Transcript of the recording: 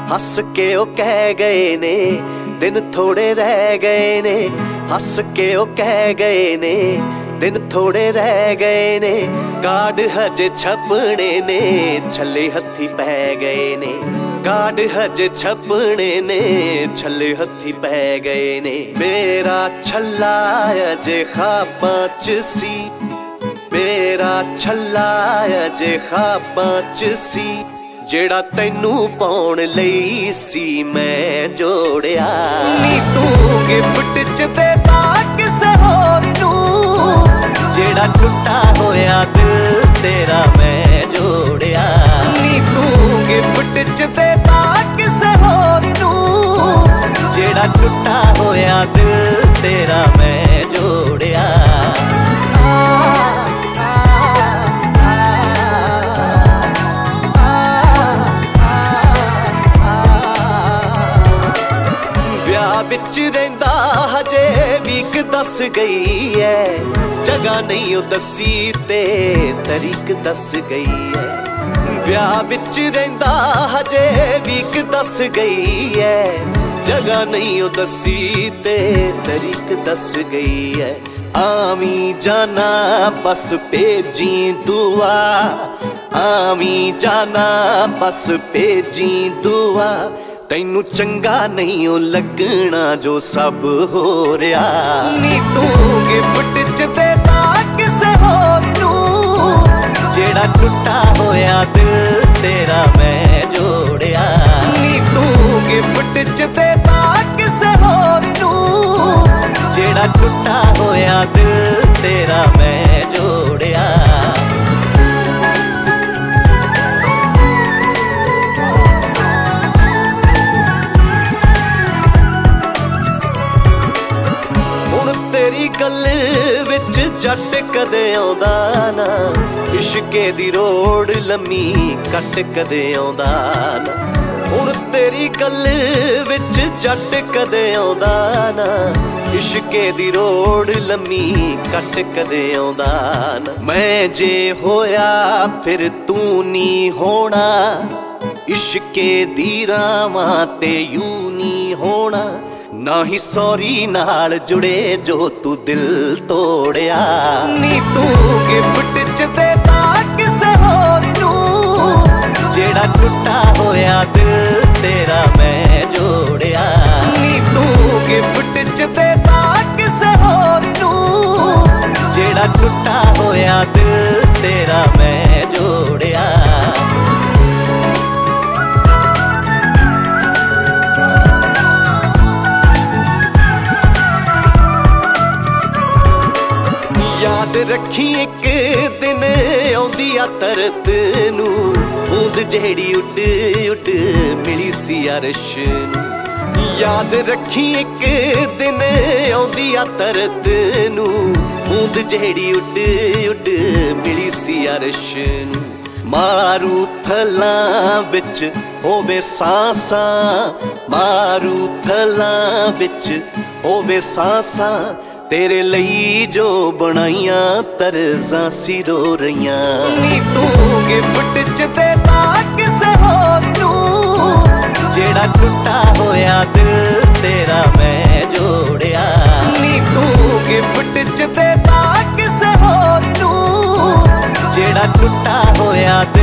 हस के ओ कह गए ने दिन थोड़े रह गए ने, हस के ओ कह गए ने दिन थोड़े रह गए ने। कार्ड हजे छपने ने छले हथी पै गए ने, कार्ड हजे छपने ने छले हथी पै गए ने। मेरा छल्ला अजे ख्वाबां च सी, मेरा छल्ला अजे ख्वाबां च सी, जेड़ा तैनू पाउण लई सी मैं जोड़िया। नी तू गिफ्ट च देता किसे होर नू, जेड़ा टुटा होया दिल तेरा मैं जोड़िया। नी तू गिफ्ट च देता किसे होर नू, जेड़ा टुटा होया दिल तेरा मैं जोड़िया। विच रहिंदा हजे वीक दस गई है, जगह नहीं ओ दसी ते तरीक दस गई है। ब्याह विच रहिंदा हजे वीक दस गई है, जगह नहीं ओ दसी ते तरीक दस गई है। आमी जाना बस भेजी दुआ, आमी जाना बस भेजी दुआ, तैनू चंगा नहीं ओ लगना जो सब हो रहा। नी तू गिफ्ट च देता किसे होर नू, जेड़ा टुटा होया दिल तेरा मैं जोड़िया। नी तू गिफ्ट च देता किसे होर नू, जेड़ा टुटा होया दिल तेरा मैं जोड़िया। तेरी गल विच जट कदे आउंदा ना, इश्के दी रोड लम्मी कट कदे आउंदा ना। हुण तेरी गल विच जट कदे आउंदा ना, इश्के दी रोड लम्मी कट कदे आउंदा ना। मैं जे होया फिर तू नी होना, इश्के दी रावां ते यूं नी होना। ना ही सॉरी नाल जुड़े जो तू दिल तोड़िया। नी तू गिफ्ट च देता किसे होर नू, जेड़ा टुटा होया दिल तेरा मैं जोड़िया। नी तू गिफ्ट च देता किसे होर नू, जेड़ा टुटा होया दिल तेरा मैं जोड़िया। याद रखी एक दिन आउंदी आ तरत नू, बूंद जेड़ी उड उड मिली सी अरश नू। याद रखी एक दिन आउंदी आ तरत नू, बूंद जेड़ी उड उड मिली सी अरश नू। मारू थलां विच होवे सांसां, मारू थलां विच होवे सांसां, तेरे लई जो बनाइया तरज़ां सिरो रहियां। नी तू गिफ्ट च देता किसे होर नू, जेड़ा टुटा होया दिल तेरा मैं जोड़िया। नी तू गिफ्ट च देता किसे होर नू, जेड़ा टुटा होया